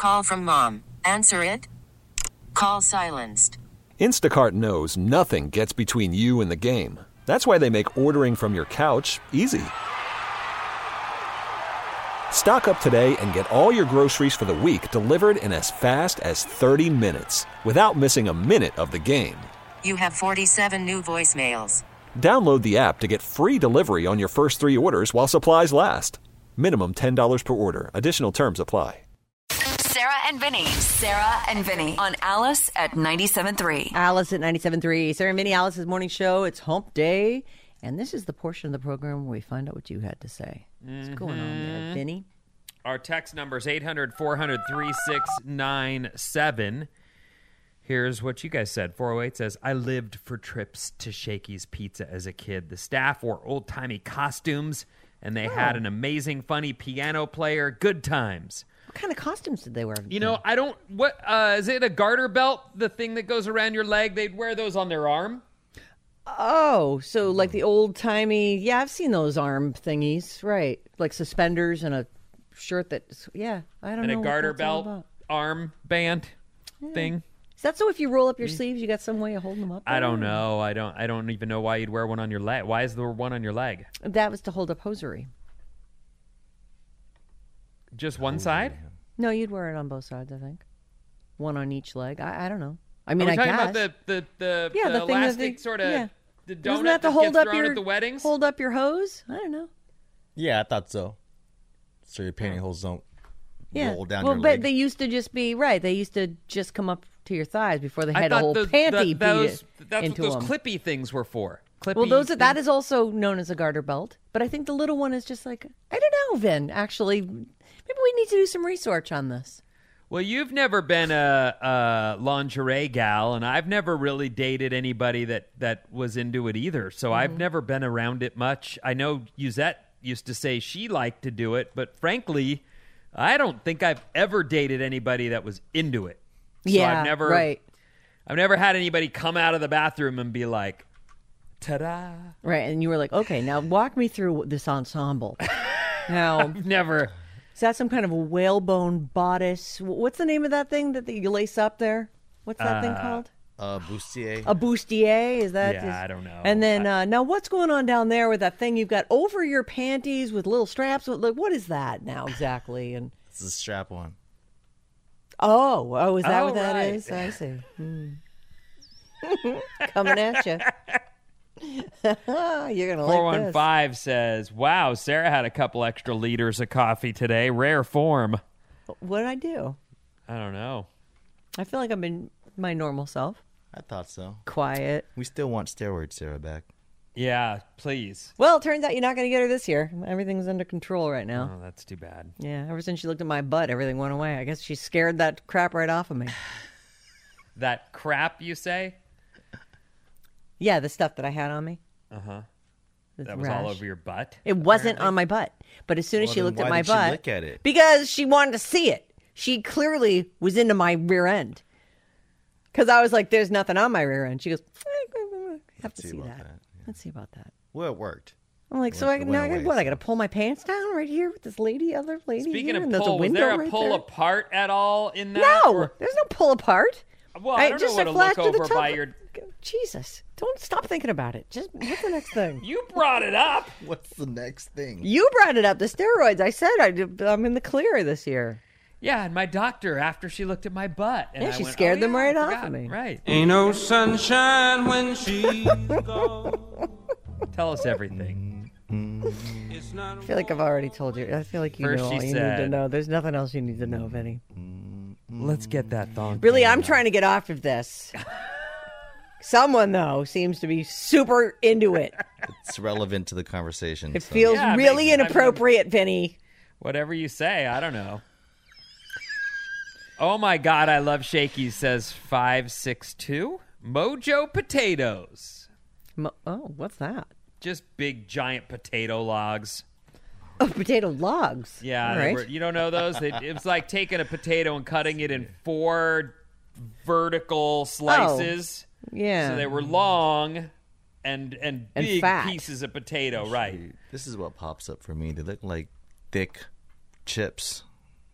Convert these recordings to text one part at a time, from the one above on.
Call from mom. Answer it. Call silenced. Instacart knows nothing gets between you and the game. That's why they make ordering from your couch easy. Stock up today and get all your groceries for the week delivered in as fast as 30 minutes without missing a minute of the game. You have 47 new voicemails. Download the app to get free delivery on your first 3 orders while supplies last. Minimum $10 per order. Additional terms apply. Sarah and Vinny. Sarah and Vinny on Alice at 97.3. Alice at 97.3. Sarah and Vinny, Alice's morning show. It's hump day. And this is the portion of the program where we find out what you had to say. What's going on there, Vinny? Our text number is 800-400-3697. Here's what you guys said. 408 says, I lived for trips to Shakey's Pizza as a kid. The staff wore old-timey costumes, and they had an amazing, funny piano player. Good times. What kind of costumes did they wear? You know, I don't... What is it a garter belt? The thing that goes around your leg? They'd wear those on their arm? Oh, so like the old-timey... Yeah, I've seen those arm thingies. Right. Like suspenders and a shirt that... Yeah, I don't know. And a garter belt arm band thing. Is that so if you roll up your sleeves, you got some way of holding them up? I don't know. I don't even know why you'd wear one on your leg. Why is there one on your leg? That was to hold up hosiery. Just one side? No, you'd wear it on both sides, I think. One on each leg. I don't know. I mean, Are we talking guess. about the the thing elastic sort of the donut Isn't that to that hold gets up thrown your at the weddings? Hold up your hose? I don't know. Yeah, I thought so. So your pantyhose don't roll down your but leg. they used to just be They used to just come up to your thighs before they I had a thought whole panty that's into what those them. clippy things were for. Well, that is also known as a garter belt. But I think the little one is just like, I don't know, Vin. Actually, maybe we need to do some research on this. Well, you've never been a lingerie gal, and I've never really dated anybody that was into it either. So I've never been around it much. I know Yuzette used to say she liked to do it, but frankly, I don't think I've ever dated anybody that was into it. So I've never had anybody come out of the bathroom and be like, ta-da. Right, and you were like, okay, now walk me through this ensemble. Now, I've never... Is that some kind of a whalebone bodice? What's the name of that thing that you lace up there? What's that thing called? Bustier. A bustier? Is that? Yeah, I don't know. And then now, what's going on down there with that thing you've got over your panties with little straps? Like, what is that now exactly? And It's a strap on. oh, is that what that right. is? I see. Coming at you. You're gonna like this. 415 says, wow, Sarah had a couple extra liters of coffee today. Rare form. What did I do? I don't know. I feel like I'm in my normal self. I thought so. Quiet. We still want steroids, Sarah, back. Yeah, please. Well, it turns out you're not going to get her this year. Everything's under control right now. Oh, that's too bad. Yeah, ever since she looked at my butt, everything went away. I guess she scared that crap right off of me. That crap, you say? Yeah, the stuff that I had on me. Uh-huh. The That was rash. all over your butt? It wasn't on my butt. But as soon as Well, she then looked at why my did she butt... look at it? Because she wanted to see it. She clearly was into my rear end. Because I was like, there's nothing on my rear end. She goes, I have to see that. Yeah. Let's see about that. Well, it worked. I'm like, so It went away, I got to pull my pants down right here with this other lady Speaking here, of and there's a pull, was window there a right pull there. apart at all in that? No, or- there's no pull apart. Well, I don't know what to look over by your... Jesus, don't stop thinking about it. Just what's the next thing? You brought it up. What's the next thing? You brought it up. The steroids. I said I'm in the clear this year. Yeah, and my doctor, after she looked at my butt. And Yeah, I she went, scared them I right off forgot. of me. Right. Ain't no sunshine when she's gone. Tell us everything. I feel like I've already told you. I feel like you First know all she you need to said- know. There's nothing else you need to know, Vinny. Let's get that thong. Really, I'm trying to get off of this. Someone, though, seems to be super into it. It's relevant to the conversation. It so. feels Yeah, really I mean- inappropriate, Vinny. Whatever you say, I don't know. Oh my God, I love Shaky, says 562. Mojo potatoes. What's that? Just big, giant potato logs. Oh, potato logs. Yeah, All they right. were, you don't know those? It was like taking a potato and cutting it in 4 vertical slices. Yeah. So they were long and big fat. pieces of potato, right? This is what pops up for me. They look like thick chips.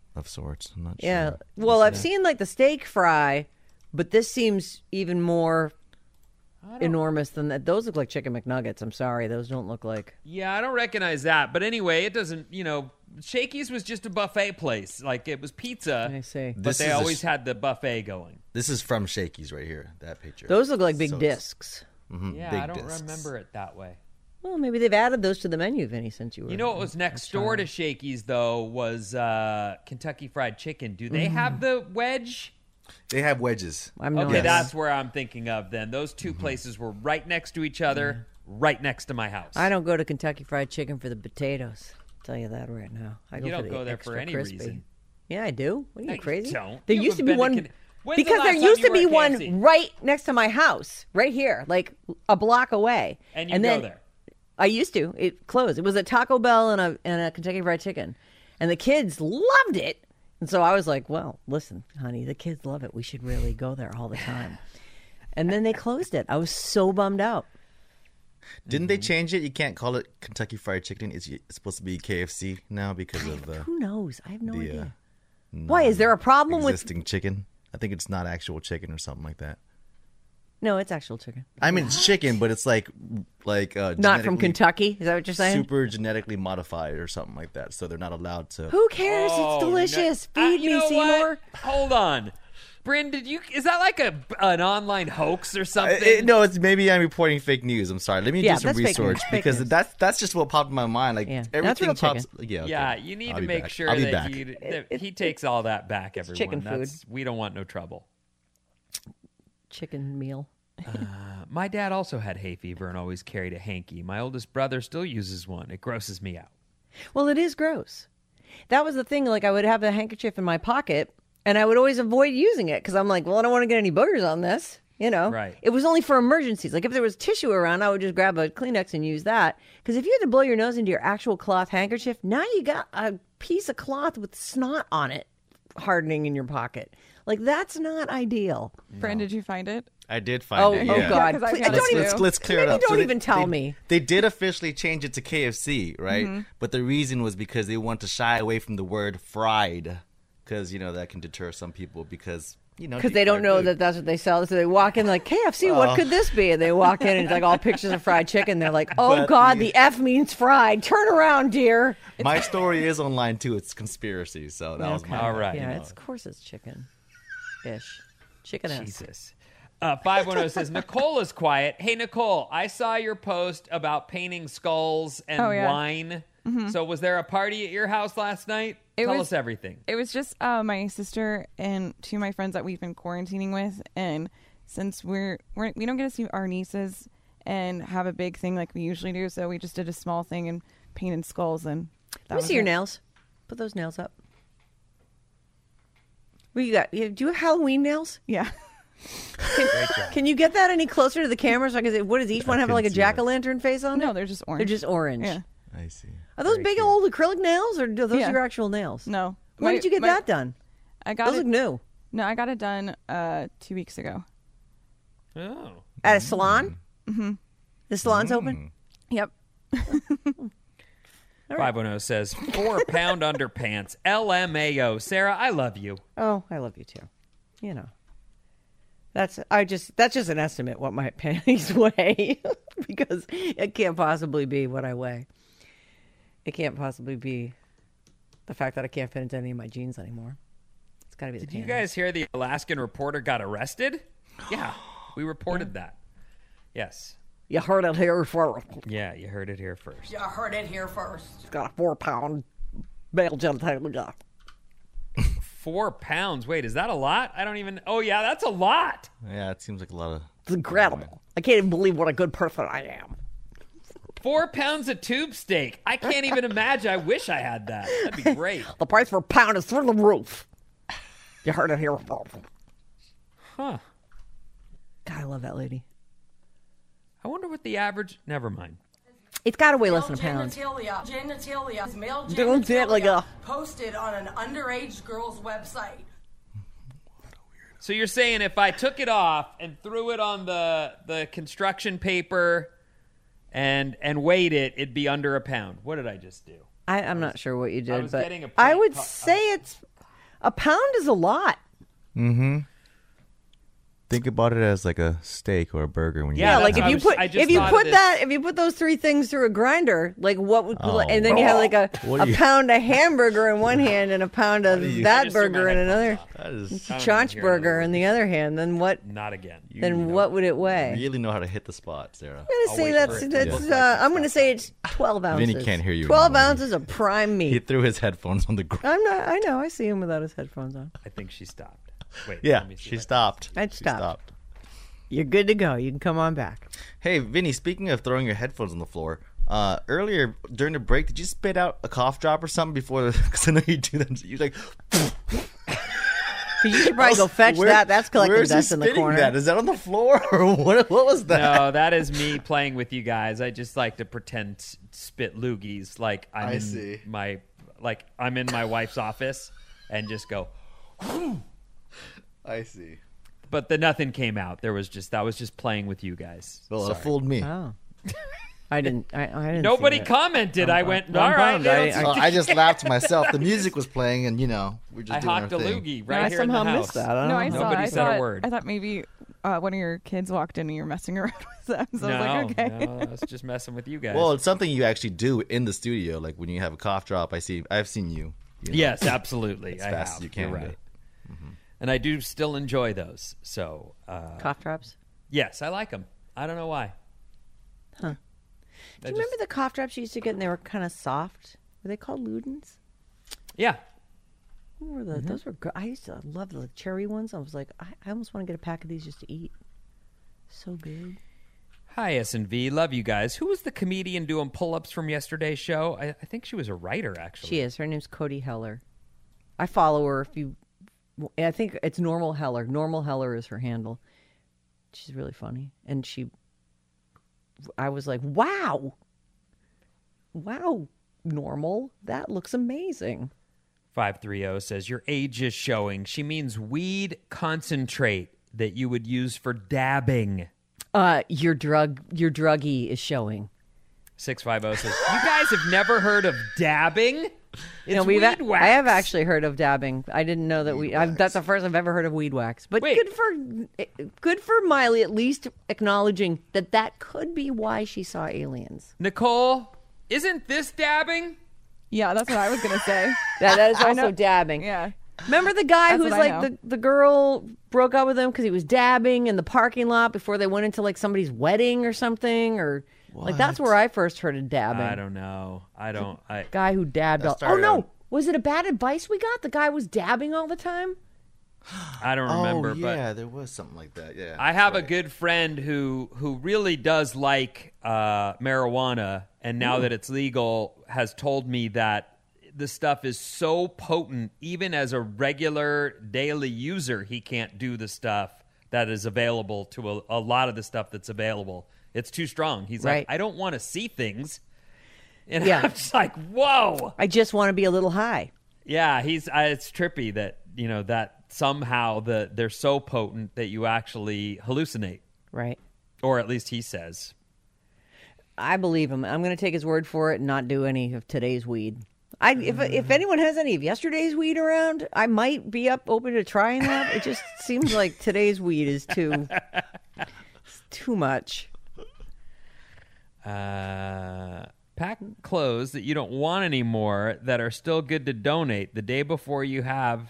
of sorts. I'm not Yeah. sure. Well, I've seen like the steak fry, but this seems even more enormous than that. Those look like chicken McNuggets. I'm sorry. Those don't look like. Yeah, I don't recognize that. But anyway, it doesn't, Shakey's was just a buffet place. Like, it was pizza. I see. But This they is always had the buffet going. This is from Shakey's right here. That picture. Those look like big So- discs. Yeah, big I don't discs. remember it that way. Well, maybe they've added those to the menu, Vinny, since you were. You know what was next door to Shakey's, though, was Kentucky Fried Chicken. Do they Mm. have the wedge? They have wedges. I'm no Okay, idea. that's where I'm thinking of then. Those two places were right next to each other, right next to my house. I don't go to Kentucky Fried Chicken for the potatoes. I'll tell you that right now. I go You for don't the go there for extra any crispy. reason. Yeah, I do. What are No, you you crazy? don't. There You used to haven't be one been to When's the because last there time used you to were be at one KFC? right next to my house, right here, like a block away. And you go then there. I used to. It closed. It was a Taco Bell and a Kentucky Fried Chicken, and the kids loved it. And so I was like, "Well, listen, honey, the kids love it. We should really go there all the time." And then they closed it. I was so bummed out. Didn't they change it? You can't call it Kentucky Fried Chicken. It's supposed to be KFC now because of Who knows? I have no the idea. Why is there a problem with? existing chicken. I think it's not actual chicken or something like that. No, it's actual chicken. I mean, it's chicken, but it's like Not from genetically- Kentucky. Is that what you're saying? super genetically modified or something like that. So they're not allowed to. Who cares? Oh, It's delicious. no. Feed You me, know Seymour. what? Hold on. Bryn, is that like an online hoax or something? No, it's maybe I'm reporting fake news. I'm sorry. Let me Yeah, do some that's fake research news. Fake because news. that's just what popped in my mind. Like Yeah, that's everything real pops. chicken. Yeah, okay. Yeah, you need I'll to be make back. sure I'll be that, back. he takes all that back, everyone. chicken food. We don't want no trouble. Chicken meal. My dad also had hay fever and always carried a hanky. My oldest brother still uses one. It grosses me out. Well, it is gross. That was the thing. Like, I would have a handkerchief in my pocket, and I would always avoid using it because I'm like, well, I don't want to get any boogers on this. You know, Right. It was only for emergencies. Like if there was tissue around, I would just grab a Kleenex and use that. Because if you had to blow your nose into your actual cloth handkerchief, now you got a piece of cloth with snot on it hardening in your pocket. Like that's not ideal. Bryn, did you find it? I did find Oh, it. oh Yeah. God! 'cause I Please, found it don't even. too. Let's clear maybe it up. Don't So even tell me. They did officially change it to KFC, right? Mm-hmm. But the reason was because they want to shy away from the word fried, because that can deter some people because Because they don't know that that's what they sell. So they walk in like, KFC, what could this be? And they walk in and it's like all pictures of fried chicken. They're like, oh, But- God, the F means fried. Turn around, dear. My story is online too. It's conspiracy, so that was my. All right. Yeah, of course it's chicken-ish. Chicken-esque. Jesus. 510 says, Nicole is quiet. Hey, Nicole, I saw your post about painting skulls and Oh, yeah. wine. So was there a party at your house last night? Tell us everything. It was just my sister and two of my friends that we've been quarantining with, and since we don't get to see our nieces and have a big thing like we usually do, so we just did a small thing and painted skulls. And Let that me was see your it. nails. Put those nails up. What you got? Do you have Halloween nails? Yeah. Can you get that any closer to the camera? So I can say, what does each one have like a couldn't see that. jack-o'-lantern face on it? No, they're just orange. They're just orange. Yeah. I see. Are those big old acrylic nails or are those Yeah. your actual nails? No. When did you get that done? I got Those it. look new. No, I got it done 2 weeks ago. Oh. At a salon? Mm-hmm. The salon's open? Yep. 510 says, 4 pound underpants. LMAO. Sarah, I love you. Oh, I love you too. You know. That's just an estimate what my panties weigh because it can't possibly be what I weigh. It can't possibly be the fact that I can't fit into any of my jeans anymore. It's got to be the Did you panties. guys hear the Alaskan reporter got arrested? Yeah, we reported that. Yes. You heard it here first. Yeah, you heard it here first. You heard it here first. It's got a 4-pound male genitalia. 4 pounds. Wait, is that a lot? I don't even. Oh, yeah, that's a lot. Yeah, it seems like a lot of. It's incredible. I can't even believe what a good person I am. 4 pounds of tube steak. I can't even imagine. I wish I had that. That'd be great. The price per pound is through the roof. You heard it here first. Huh. God, I love that lady. I wonder what the average. Never mind. It's got to weigh less than a pound. Genitalia is male Genitalia. genitalia posted on an underage girl's website. So you're saying if I took it off and threw it on the construction paper and weighed it, it'd be under a pound. What did I just do? I'm not sure what you did, was but getting a I point would co- say it's A pound is a lot. Mm-hmm. Think about it as like a steak or a burger when you Yeah, eat like it. if you put those three things through a grinder, like what would and then you have like a pound of hamburger in one hand and a pound of that burger in another, chaunch burger in the other hand, then what? Not again. Then what would it weigh? You really know how to hit the spot, Sarah. I'm gonna say I'm gonna say it's 12 ounces. Vinny can't hear you 12 anymore. ounces of prime meat. He threw his headphones on the ground. I know. I see him without his headphones on. I think she stopped. Wait, Yeah, let me see she that. stopped. I'd She stopped. You're good to go. You can come on back. Hey, Vinny, speaking of throwing your headphones on the floor, earlier during the break, did you spit out a cough drop or something before? Because I know you do that. You're like, You should probably go fetch that. That's collecting where's he dust in the spitting corner. that? Is that on the floor or what was that? No, that is me playing with you guys. I just like to pretend spit loogies like I'm in my wife's office and just go. I see. But nothing came out. That was just playing with you guys. Well, it Sorry. fooled me. Oh. I didn't. I didn't. Nobody see it. commented. I went, all right. I just laughed to myself. The music was playing, and we're just I doing our hawked a thing. loogie I right here in the somehow house. missed that. I don't No, know. I saw. Nobody I said a thought, word. I thought maybe one of your kids walked in and you're messing around with them. So I was like, okay. No, I was just messing with you guys. Well, it's something you actually do in the studio. Like when you have a cough drop, I've seen you. yes, absolutely. As I fast have. as you can. You're right. And I do still enjoy those. So, Cough drops. yes, I like them. I don't know why. Huh. Do you remember the cough drops you used to get and they were kind of soft? Were they called Ludens? Yeah. What were the, Those were good. I used to love the cherry ones. I was like, I almost want to get a pack of these just to eat. So good. Hi, S&V. Love you guys. Who was the comedian doing pull-ups from yesterday's show? I think she was a writer, actually. She is. Her name's Cody Heller. I follow her. I think it's Normal Heller. Normal Heller is her handle. She's really funny. And I was like, wow, Normal. That looks amazing. 530 says, your age is showing. She means weed concentrate that you would use for dabbing. Your druggie is showing. 650 says, you guys have never heard of dabbing? It's weed wax. I have actually heard of dabbing. I didn't know that that's the first I've ever heard of weed wax. But good for Miley at least acknowledging that could be why she saw aliens. Nicole, isn't this dabbing? Yeah, that's what I was going to say. That is also dabbing. Yeah. Remember the guy That's who's what I like know. the girl broke up with him because he was dabbing in the parking lot before they went into like somebody's wedding or something? Or like that's where I first heard of dabbing. I don't know. Guy who dabbed. Was it a bad advice we got? The guy was dabbing all the time? I don't remember. Oh, yeah, but there was something like that. Yeah, I have a good friend who really does like marijuana, and now that it's legal, has told me that the stuff is so potent, even as a regular daily user, he can't do the stuff that is available to a lot of the stuff that's available. It's too strong. He's Right. like, I don't want to see things. And Yeah. I'm just like, whoa. I just want to be a little high. Yeah, it's trippy that, that somehow they're so potent that you actually hallucinate. Right. Or at least he says. I believe him. I'm going to take his word for it and not do any of today's weed. If anyone has any of yesterday's weed around, I might be open to trying that. It just seems like today's weed is too much. Pack clothes that you don't want anymore that are still good to donate the day before you have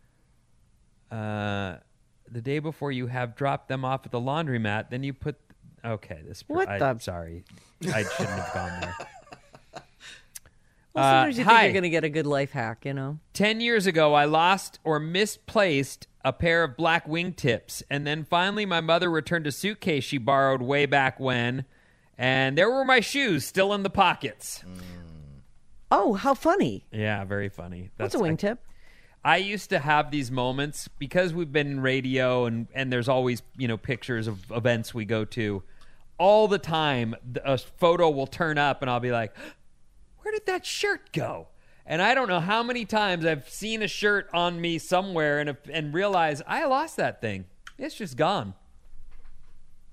dropped them off at the laundromat. Then you put. Okay, sorry, I shouldn't have gone there. Well, sometimes you think hi. you're going to get a good life hack, 10 years ago, I lost or misplaced a pair of black wingtips, and then finally my mother returned a suitcase she borrowed way back when, and there were my shoes still in the pockets. Oh, how funny. Yeah, very funny. What's a wingtip? I used to have these moments because we've been in radio and there's always, pictures of events we go to. All the time, a photo will turn up and I'll be like, where did that shirt go? And I don't know how many times I've seen a shirt on me somewhere and realize I lost that thing. It's just gone.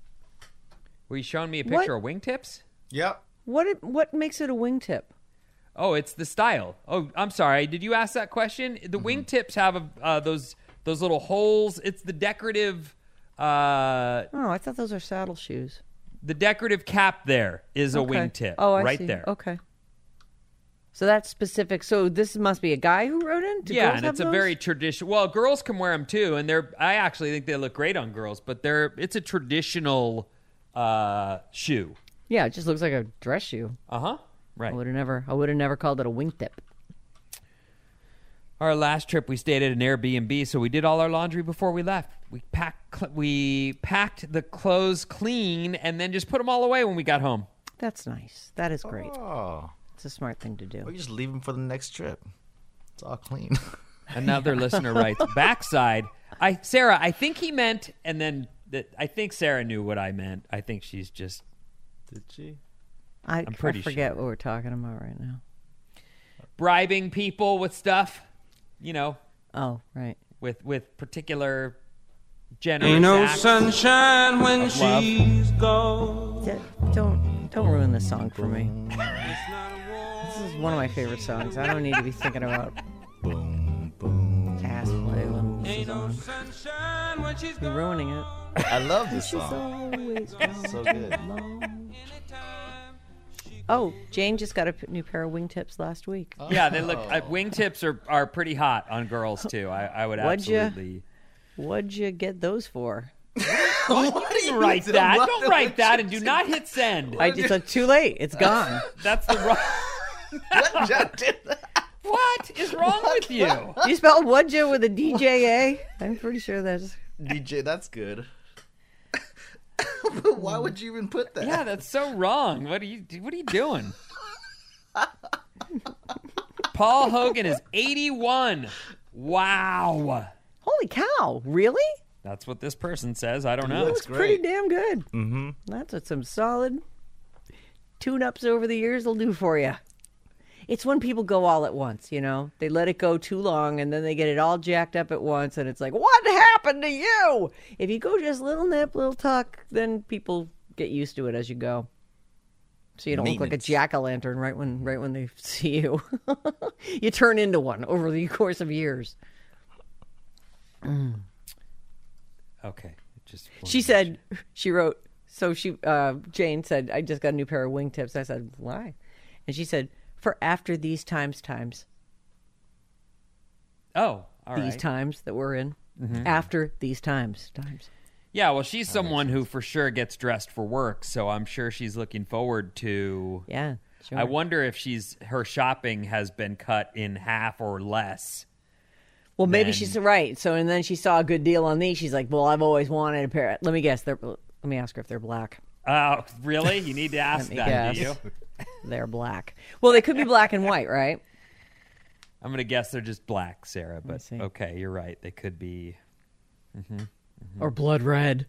Were you showing me a picture of wingtips? Yep. What makes it a wingtip? Oh, it's the style. Oh, I'm sorry. Did you ask that question? The wingtips have those little holes. It's the decorative. Oh, I thought those are saddle shoes. The decorative cap there is a wingtip. Oh, I right see. there. Okay. So that's specific. So this must be a guy who wrote in? Do Yeah, girls and have it's a those? very traditional. Well, girls can wear them too, and I actually think they look great on girls. But it's a traditional shoe. Yeah, it just looks like a dress shoe. Right. I would have never called it a wingtip. Our last trip, we stayed at an Airbnb, so we did all our laundry before we left. We packed the clothes clean and then just put them all away when we got home. That's nice. That is great. Oh. It's a smart thing to do. Or you just leave them for the next trip. It's all clean. Another listener writes, backside. Sarah, I think he meant, and then I think Sarah knew what I meant. I think she's just. Did she? I pretty forget sure. what we're talking about right now. Bribing people with stuff, Oh, right. with particular generous Ain't no acts sunshine when of love. she's gone. Don't ruin this song for me. This is one of my favorite songs. I don't need to be thinking about Boom, boom. ass play when this is on. Sunshine when she's You're gone. ruining it. I love this She's song. always It's so good. Oh, Jane just got a new pair of wingtips last week. Yeah, they look. Wingtips are pretty hot on girls too. I would What'd ya- absolutely. What'd you get those for? Don't write that. Don't write that, and do not hit send. It's too late. It's gone. That's the wrong. What is wrong with you? You spelled what'd you with a DJA? I'm pretty sure that's. DJ, that's good. But why would you even put that? Yeah, that's so wrong. What are you doing? Paul Hogan is 81. Wow. Holy cow! Really? That's what this person says. I don't know. That's That's pretty great. damn good. Mm-hmm. That's what some solid tune-ups over the years will do for you. It's when people go all at once, They let it go too long, and then they get it all jacked up at once, and it's like, what happened to you? If you go just little nip, little tuck, then people get used to it as you go. So you don't look like a Maintenance. jack-o'-lantern right when they see you. You turn into one over the course of years. Okay. She wrote, Jane said, I just got a new pair of wingtips. I said, why? And she said, for after these times. Oh, all These right. times that we're in. After these times. Yeah, well, she's someone who for sure gets dressed for work, so I'm sure she's looking forward to. Yeah, sure. I wonder if her shopping has been cut in half or less. Well, maybe she's right. So, and then she saw a good deal on these. She's like, well, I've always wanted a pair. Let me guess. Let me ask her if they're black. Oh, really? You need to ask Let me that, do guess. you? They're black. Well, they could be black and white, right? I'm going to guess they're just black, Sarah, but see. okay, you're right. They could be. Or blood red.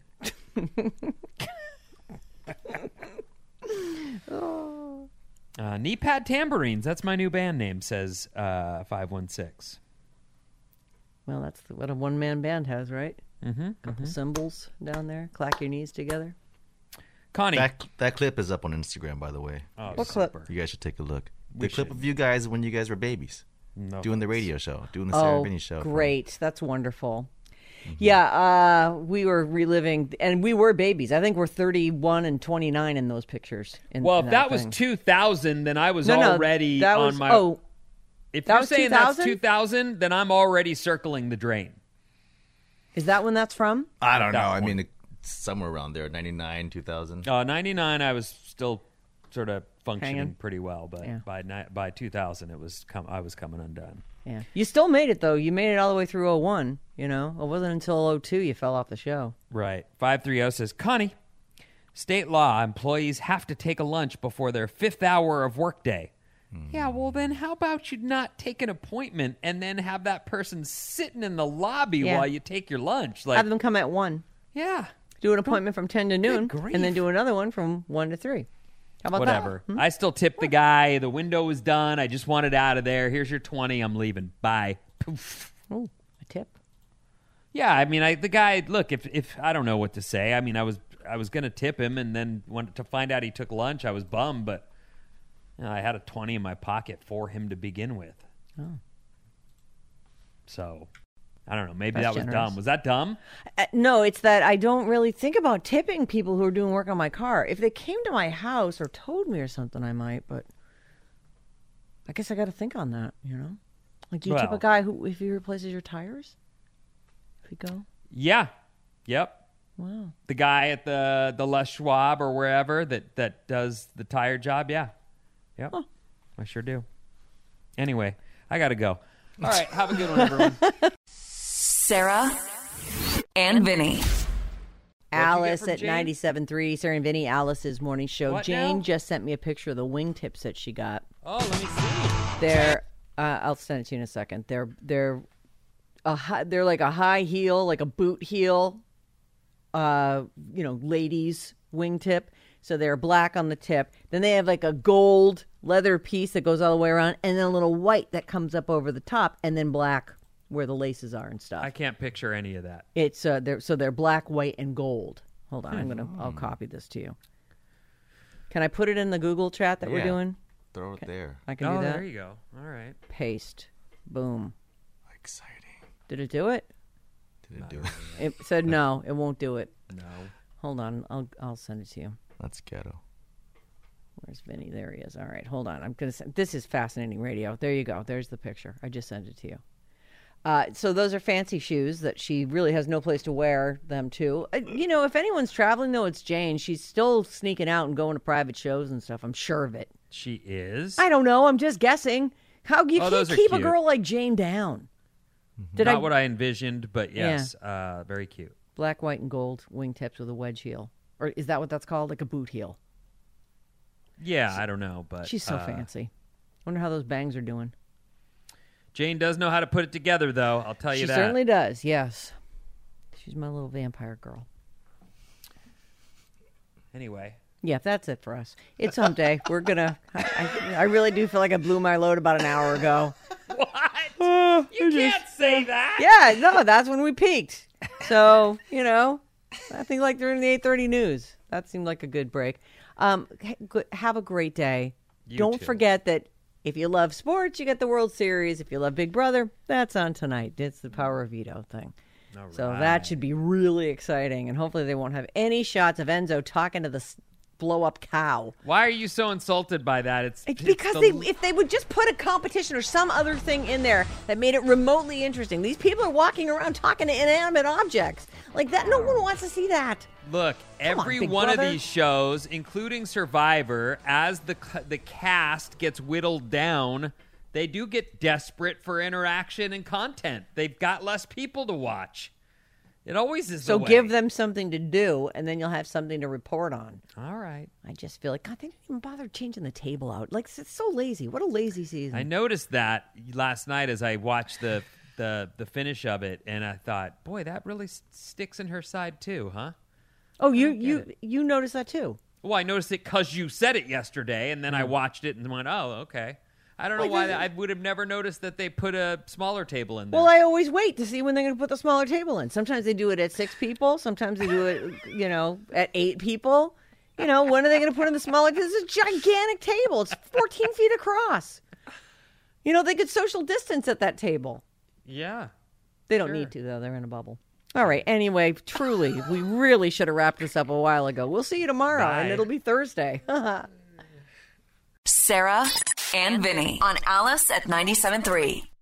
Knee pad tambourines. That's my new band name, says 516. Well, that's what a one-man band has, right? Mm-hmm. Couple cymbals down there. Clack your knees together. Connie. That clip is up on Instagram, by the way. Oh, What clip? super. You guys should take a look. We The clip should. of you guys when you guys were babies. No. Doing the radio show. Doing the Sarah Vinny show. Great. That's wonderful. Yeah, we were reliving, and we were babies. I think we're 31 and 29 in those pictures. Well, in if that was thing. 2000, then I was No, already that on was, my. Oh, if that you're was saying that's 2000? 2000, then I'm already circling the drain. is that when that's from? I don't know. That I one. mean, somewhere around there, 99, 2000. 99, I was still sort of functioning Hanging. pretty well, but Yeah. by 2000, I was coming undone. Yeah. You still made it, though. You made it all the way through 01, It wasn't until 02 you fell off the show. Right. 530 says, Connie, state law, employees have to take a lunch before their 5th hour of workday. Yeah, well, then how about you not take an appointment and then have that person sitting in the lobby Yeah. while you take your lunch? Like, Have them come at 1. yeah, Do an appointment from 10 to noon, grief. and then do another one from 1 to 3. How about whatever. that? I still tip the guy. The window was done. I just wanted out of there. Here's your 20. I'm leaving. Bye. Poof. Oh, a tip. Yeah, I mean, the guy. Look, if I don't know what to say. I mean, I was gonna tip him, and then when to find out he took lunch, I was bummed. But I had a 20 in my pocket for him to begin with. Oh. So, I don't know. Maybe That's that was generous. dumb. Was that dumb? No, it's that I don't really think about tipping people who are doing work on my car. If they came to my house or towed me or something, I might, but I guess I got to think on that, you know? Like, do you tip a Well- guy who, if he replaces your tires? If we go? Yeah. Yep. Wow. The guy at the Les Schwab or wherever that does the tire job, yeah. Yep. Huh. I sure do. Anyway, I got to go. All right, have a good one, everyone. Sarah and Vinny. Alice from at Jane? 97.3, Sarah and Vinny, Alice's morning show. What Jane now? just sent me a picture of the wingtips that she got. Oh, let me see. They're, I'll send it to you in a second. They're like a high heel, like a boot heel, ladies wingtip. So they're black on the tip. Then they have like a gold leather piece that goes all the way around, and then a little white that comes up over the top, and then black where the laces are and stuff. I can't picture any of that. It's they're black, white, and gold. Hold on, I'll copy this to you. Can I put it in the Google chat that we're Yeah. doing? Throw it there. I can Oh, do that. there you go. All right. Paste. Boom. Exciting. Did it do it? Did it do it? It said no. It won't do it. No. Hold on. I'll send it to you. That's ghetto. Where's Vinny? There he is. All right, hold on. I'm gonna send. This is fascinating radio. There you go. There's the picture. I just sent it to you. So those are fancy shoes that she really has no place to wear them to. If anyone's traveling, though, it's Jane. She's still sneaking out and going to private shows and stuff. I'm sure of it. She is? I don't know. I'm just guessing. How you can't those are keep a cute. girl like Jane down? Not what I envisioned, but yes, very cute. Black, white, and gold wingtips with a wedge heel, or is that what that's called? Like a boot heel? Yeah, I don't know, but She's so fancy. Wonder how those bangs are doing. Jane does know how to put it together, though. I'll tell you She that. certainly does. Yes, she's my little vampire girl. Anyway, Yeah, that's it for us. It's hump day. We're gonna. I really do feel like I blew my load about an hour ago. what? You can't say that. Yeah, no, that's when we peaked. So I think like during the 8:30 news, that seemed like a good break. Have a great day. Don't too. forget that if you love sports, you get the World Series. If you love Big Brother, that's on tonight. It's the Power of Veto thing. All So right. that should be really exciting, and hopefully they won't have any shots of Enzo talking to the blow-up cow. Why are you so insulted by that? It's because if they would just put a competition or some other thing in there that made it remotely interesting. These people are walking around talking to inanimate objects like that. No one wants to see that. Look, Come on, every Big one Brother. of these shows, including Survivor, as the cast gets whittled down, they do get desperate for interaction and content. They've got less people to watch. It always is So the way. give them something to do, and then you'll have something to report on. All right. I just feel like, God, they didn't even bother changing the table out. Like, it's so lazy. What a lazy season. I noticed that last night as I watched the finish of it, and I thought, boy, that really sticks in her side too, huh? Oh, you noticed that too? Well, I noticed it because you said it yesterday, and then I watched it and went, oh, okay. I don't know why. I would have never noticed that they put a smaller table in there. Well, I always wait to see when they're going to put the smaller table in. Sometimes they do it at 6 people. Sometimes they do it, at 8 people. When are they going to put in the smaller? This is a gigantic table. It's 14 feet across. They could social distance at that table. Yeah. They don't need to, though. They're in a bubble. All right. Anyway, truly, we really should have wrapped this up a while ago. We'll see you tomorrow, and Bye. it'll be Thursday. Sarah and Vinny on Alice at 97.3.